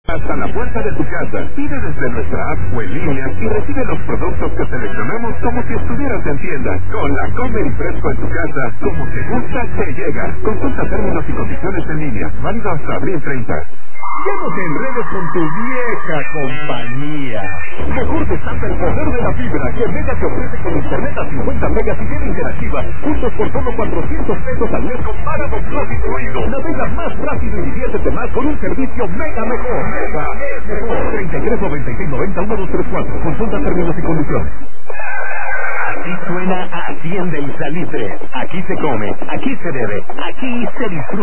hasta la puerta de tu casa. Pide desde nuestra app o en línea y recibe los productos que seleccionamos como si estuvieras en tienda. Con la Comer y Fresco en tu casa, como te gusta, te llega. Consulta términos y condiciones en línea. Válido hasta abril 30. Ya no te enredes con tu vieja compañía. Mejor desata el poder de la fibra que Mega te ofrece con internet a 50 megas y tiene interactiva. Juntos por solo 400 pesos al mes con Paramount Plus incluido. Navega más rápido y diviértete más con un servicio Mega mejor. Mega es mejor. 33 96 90 1234. Consulta términos y condiciones. Así suena Hacienda El Salitre. Aquí se come, aquí se bebe, aquí se disfruta.